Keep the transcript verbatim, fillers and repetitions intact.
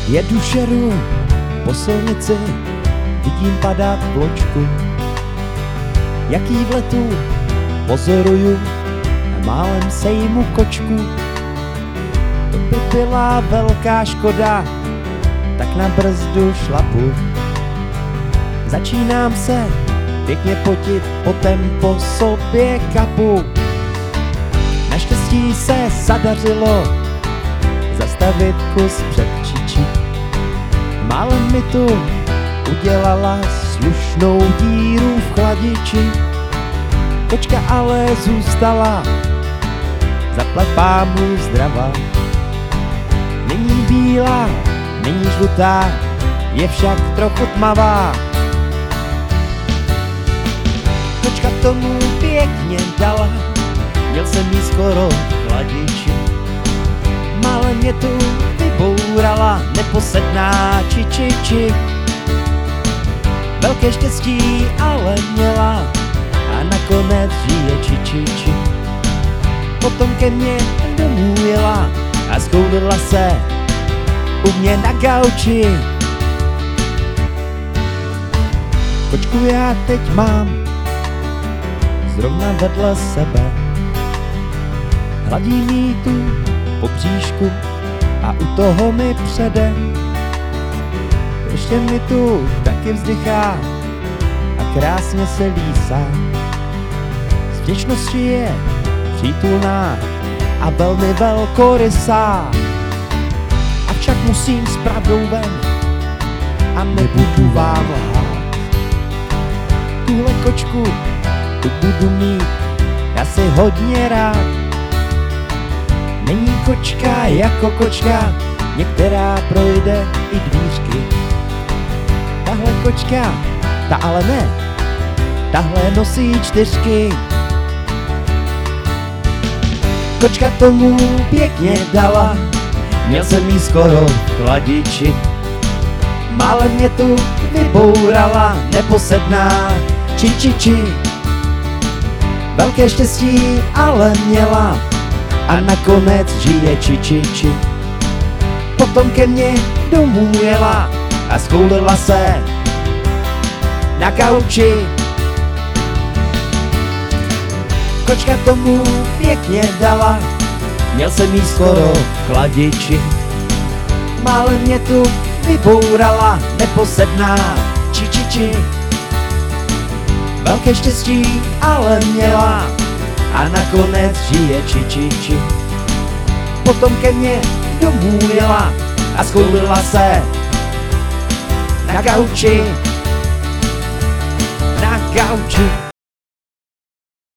Jedu šeru po silnici, vidím padat vločku, jaký v letu pozoruju a málem sejmu kočku. To by byla velká škoda, tak na brzdu šlapu. Začínám se pěkně potit, potom po sobě kapu. Naštěstí se zadařilo zastavit kus před čičí. Málem mi tu udělala slušnou díru v chladiči. Kočka ale zůstala, zaplať pámu zdravá. Není bílá, není žlutá, je však trochu tmavá. Kočka tomu pěkně dala, měl jsem jí skoro v chladiči. Málem mě tu vybourala neposedná či či či. Velké štěstí ale měla a nakonec žije či či či. Potom ke mně domů jela a skoulila se u mě na gauči. Kočku já teď mám zrovna vedle sebe, hladím jí tu po bříšku a u toho mi přede. Ještě mi tu taky vzdychá a krásně se lísá. Z vděčnosti je přítulná a velmi velkorysá. Avšak musím s pravdou ven a nebudu vám lhát. Tuhle kočku tu budu mít já si hodně rád. Není kočka jako kočka, některá projde i dvířky. Tahle kočka, ta ale ne, tahle nosí čtyřky. Kočka tomu pěkně dala, měl jsem jí skoro v chladiči. Málem mě tu vybourala neposedná či či či. Velké štěstí ale měla a nakonec žije či či či. Potom ke mně domů jela a skoulila se na gauči. Kočka tomu pěkně dala, měl jsem jí skoro v chladiči. Málem mě tu vybourala neposedná či či či. Velké štěstí ale měla a nakonec žije či či či. Potom ke mně domů jela a skoulila se na gauči. Na gauči.